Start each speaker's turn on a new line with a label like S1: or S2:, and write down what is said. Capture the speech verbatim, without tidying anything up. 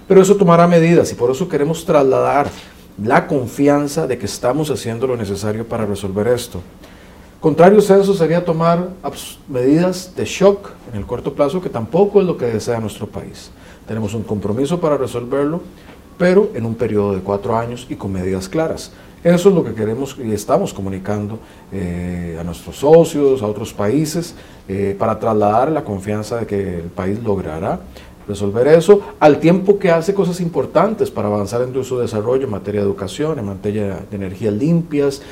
S1: Pero eso tomará medidas y por eso queremos trasladar la confianza de que estamos haciendo lo necesario para resolver esto. Contrario a eso sería tomar medidas de shock en el corto plazo, que tampoco es lo que desea nuestro país. Tenemos un compromiso para resolverlo, pero en un periodo de cuatro años y con medidas claras. Eso es lo que queremos y estamos comunicando eh, a nuestros socios, a otros países, eh, para trasladar la confianza de que el país logrará resolver eso, al tiempo que hace cosas importantes para avanzar en su desarrollo en materia de educación, en materia de energías limpias,